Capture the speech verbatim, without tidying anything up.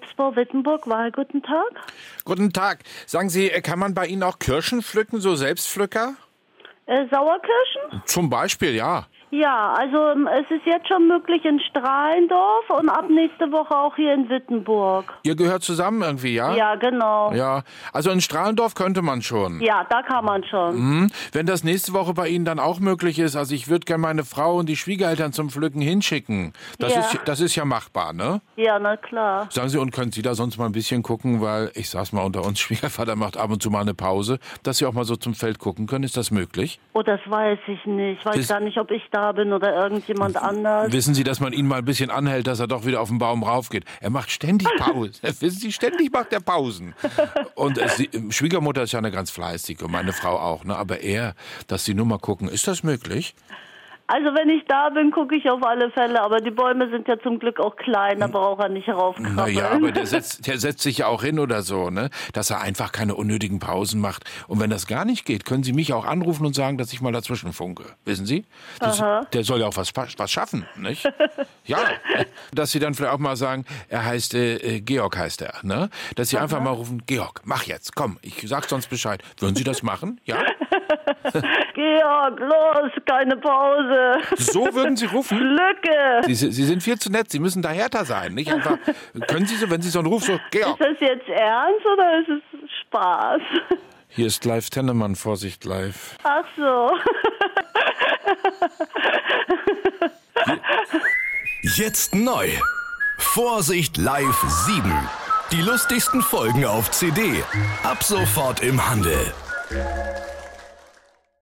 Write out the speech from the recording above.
Obstbau Wittenburg, Wahl, guten Tag. Guten Tag. Sagen Sie, kann man bei Ihnen auch Kirschen pflücken, so Selbstpflücker? Äh, Sauerkirschen? Zum Beispiel, ja. Ja, also ähm, es ist jetzt schon möglich in Strahlendorf und ab nächste Woche auch hier in Wittenburg. Ihr gehört zusammen irgendwie, ja? Ja, genau. Ja, also in Strahlendorf könnte man schon. Ja, da kann man schon. Mhm. Wenn das nächste Woche bei Ihnen dann auch möglich ist, also ich würde gerne meine Frau und die Schwiegereltern zum Pflücken hinschicken. Das, Ja. ist, das ist ja machbar, ne? Ja, na klar. Sagen Sie, und können Sie da sonst mal ein bisschen gucken, weil ich sag's mal unter uns, Schwiegervater macht ab und zu mal eine Pause, dass Sie auch mal so zum Feld gucken können. Ist das möglich? Oh, das weiß ich nicht. Ich weiß Das- gar nicht, ob ich da bin oder irgendjemand anders. Wissen Sie, dass man ihn mal ein bisschen anhält, dass er doch wieder auf den Baum raufgeht? Er macht ständig Pausen. Wissen Sie, ständig macht er Pausen. Und es, die Schwiegermutter ist ja eine ganz fleißige und meine Frau auch. Ne? Aber er, dass Sie nur mal gucken, ist das möglich? Also wenn ich da bin, gucke ich auf alle Fälle. Aber die Bäume sind ja zum Glück auch klein, da braucht er nicht raufkrabbeln. Naja, aber der setzt, der setzt sich ja auch hin oder so, ne? Dass er einfach keine unnötigen Pausen macht. Und wenn das gar nicht geht, können Sie mich auch anrufen und sagen, dass ich mal dazwischen funke. Wissen Sie? Das, der soll ja auch was, was schaffen, nicht? Ja. Dass Sie dann vielleicht auch mal sagen, er heißt, äh, Georg heißt er, ne? Dass Sie einfach mal rufen, Georg, mach jetzt, komm, ich sag sonst Bescheid. Würden Sie das machen? Ja? Georg, los, keine Pause. So würden Sie rufen? Lücke. Sie, Sie sind viel zu nett, Sie müssen da härter sein, nicht einfach, können Sie so, wenn Sie so einen Ruf so, Georg. Ist das jetzt ernst oder ist es Spaß? Hier ist live Tennemann, Vorsicht live. Ach so. Jetzt neu. Vorsicht live sieben. Die lustigsten Folgen auf C D. Ab sofort im Handel.